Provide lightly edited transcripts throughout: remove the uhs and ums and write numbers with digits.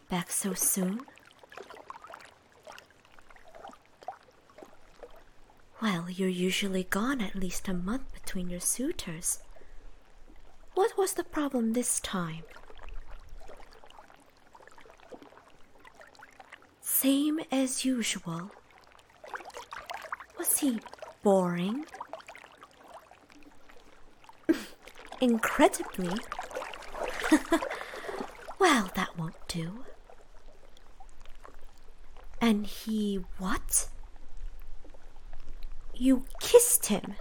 Back so soon? Well, you're usually gone at least a month between your suitors. What was the problem this time? Same as usual. Was he boring? Incredibly. Well, that won't do. And he what? You kissed him.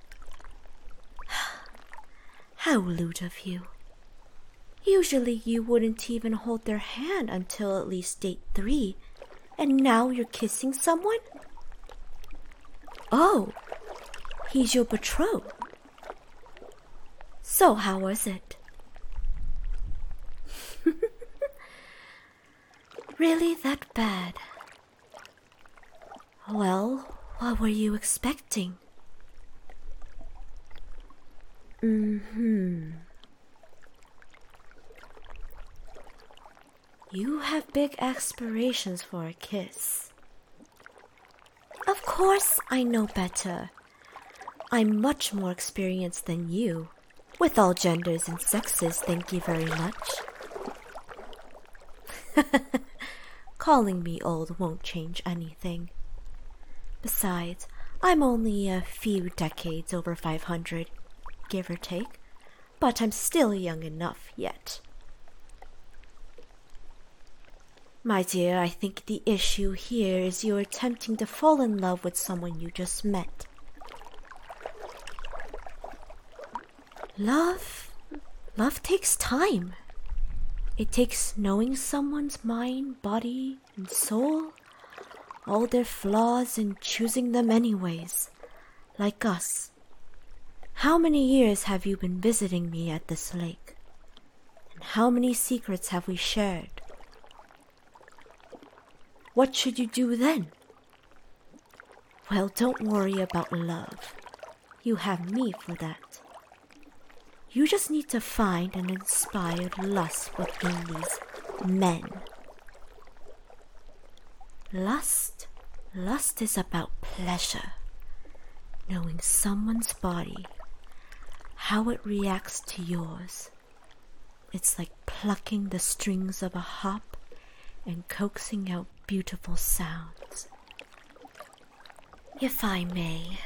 How lewd of you. Usually you wouldn't even hold their hand until at least date 3, and now you're kissing someone? Oh, he's your betrothed. So how was it? Really that bad? Well, what were you expecting? You have big aspirations for a kiss. Of course I know better. I'm much more experienced than you, with all genders and sexes, thank you very much. Calling me old won't change anything. Besides, I'm only a few decades over 500, give or take, but I'm still young enough yet. My dear, I think the issue here is you're attempting to fall in love with someone you just met. Love takes time. It takes knowing someone's mind, body, and soul, all their flaws, and choosing them anyways, like us. How many years have you been visiting me at this lake? And how many secrets have we shared? What should you do then? Well, don't worry about love. You have me for that. You just need to find and inspire lust within these men. Lust is about pleasure. Knowing someone's body, how it reacts to yours. It's like plucking the strings of a harp and coaxing out beautiful sounds. If I may.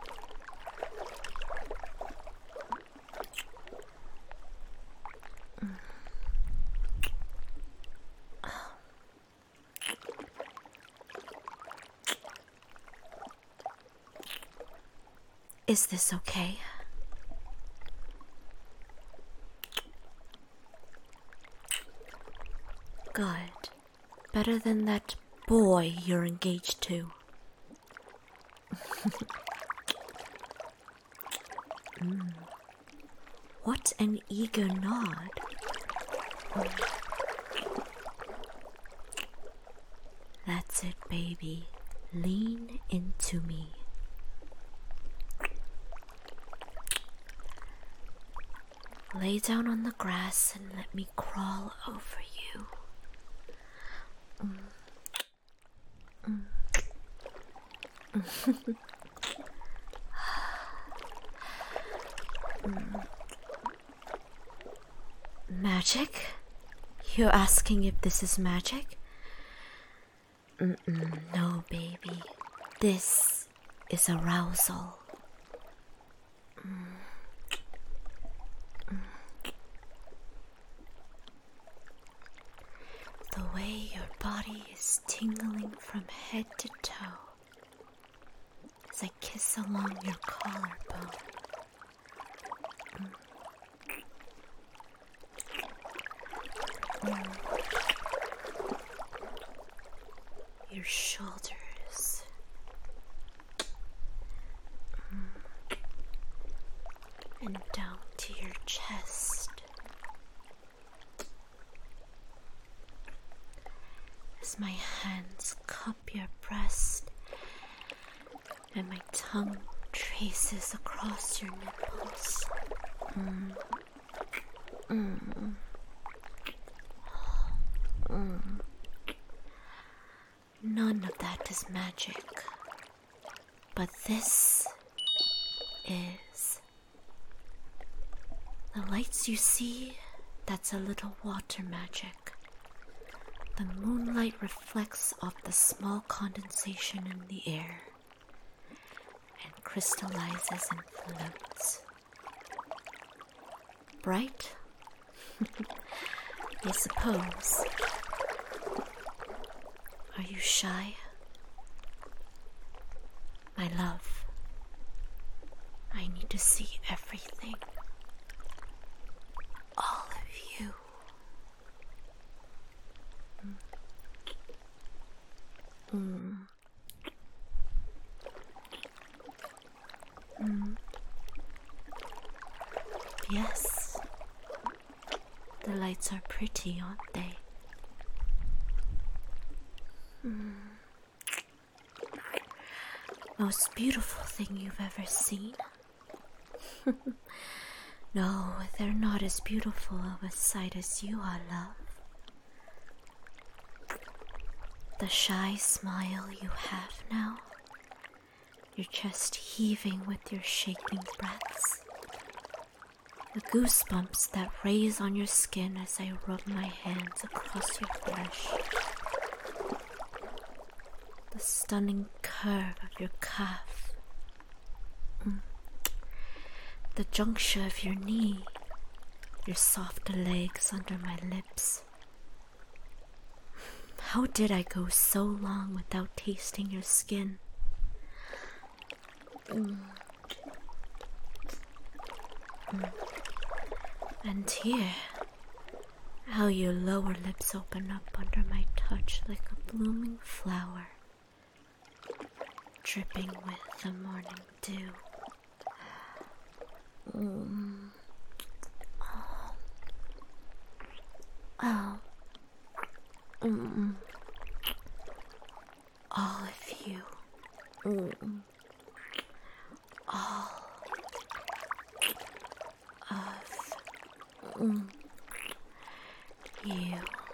Is this okay? Good. Better than that boy you're engaged to. What an eager nod. That's it, baby. Lean into me. Lay down on the grass and let me crawl over you. Magic? You're asking if this is magic? No, baby. This is arousal. The way your body is tingling from head to toe as I kiss along your collarbone. Your shoulders. And down to your chest. As my hands cup your breast and my tongue traces across your nipples. None of that is magic. But this is. The lights you see, that's a little water magic. The moonlight reflects off the small condensation in the air and crystallizes and floats. Bright? I suppose. Are you shy? My love, I need to see everything. All of you. Yes. The lights are pretty, aren't they? Most beautiful thing you've ever seen? No, they're not as beautiful of a sight as you are, love. The shy smile you have now, your chest heaving with your shaking breaths, the goosebumps that raise on your skin as I rub my hands across your flesh, the stunning curve of your calf, the juncture of your knee, your soft legs under my lips. How did I go so long without tasting your skin? And here, how your lower lips open up under my touch like a blooming flower, dripping with the morning dew. All of you. All of you.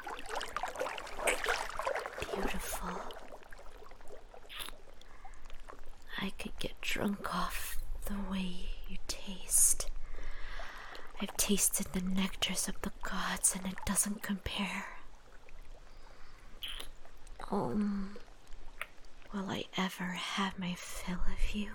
Beautiful. I could get drunk off the way you taste. I've tasted the nectars of the gods and it doesn't compare. Will I ever have my fill of you?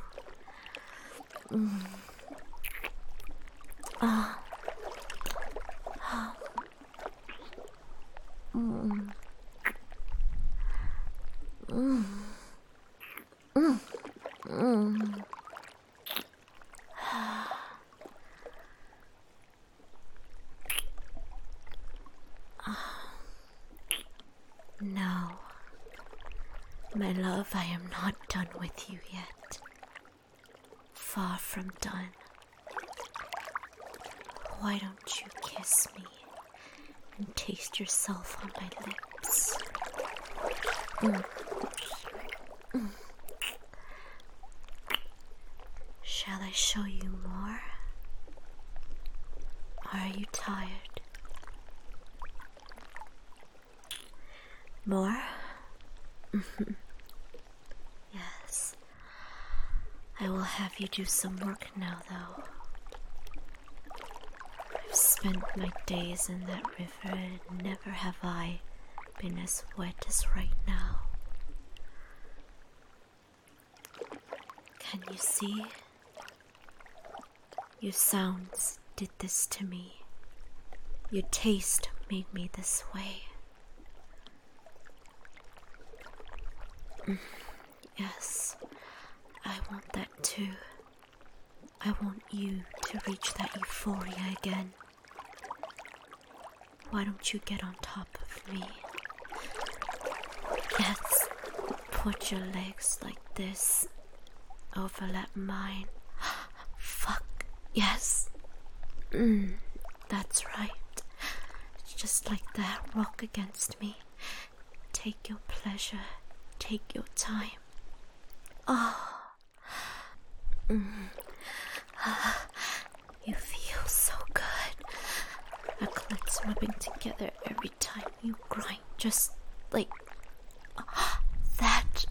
No. My love, I am not done with you yet. Far from done. Why don't you kiss me and taste yourself on my lips? Shall I show you more? Or are you tired? More? Yes. I will have you do some work now, though. I've spent my days in that river and never have I been as wet as right now. Can you see? Your sounds did this to me. Your taste made me this way. Yes, I want that too. I want you to reach that euphoria again. Why don't you get on top of me? Yes, put your legs like this. Overlap mine. Fuck, yes. That's right. Just like that, rock against me. Take your pleasure. Take your time. You feel so good. Our clits rubbing together every time you grind just like that.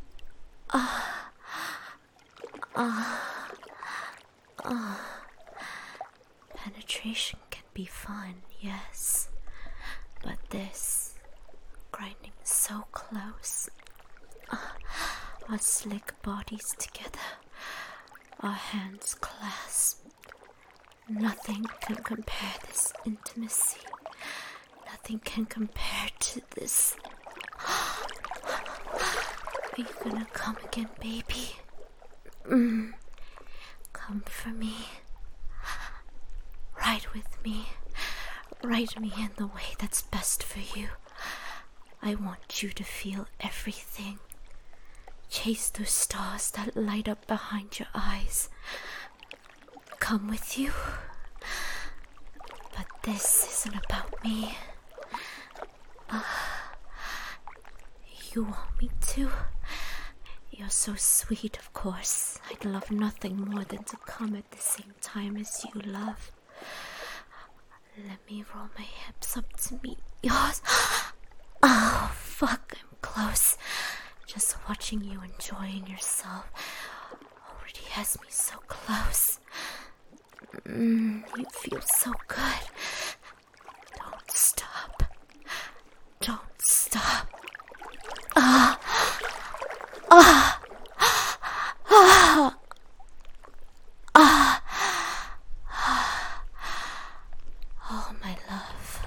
Penetration can be fun, yes, but this grinding so close, our slick bodies together, our hands clasped. Nothing can compare this intimacy. Nothing can compare to this. Are you gonna come again, baby? Come for me. Ride with me. Ride me in the way that's best for you. I want you to feel everything. Chase those stars that light up behind your eyes. Come with you. But this isn't about me. You want me to? You're so sweet, of course. I'd love nothing more than to come at the same time as you love. Let me roll my hips up to meet yours. Oh, fuck, I'm close. Just watching you enjoying yourself already has me so close. You feel so good. Don't stop. Don't stop. Oh, my love.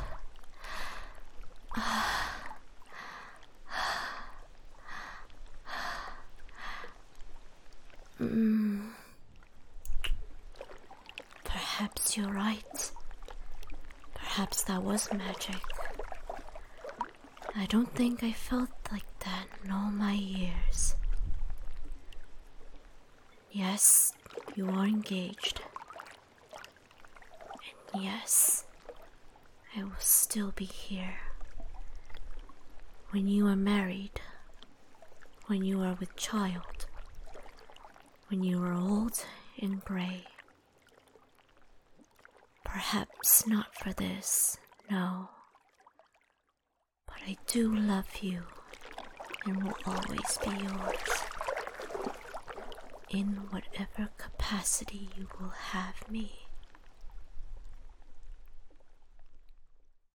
Perhaps you're right. Perhaps that was magic. I don't think I felt like that in all my years. Yes, you are engaged. And yes, I will still be here. When you are married, when you are with child, when you are old and gray. Perhaps not for this, no. But I do love you and will always be yours. In whatever capacity you will have me.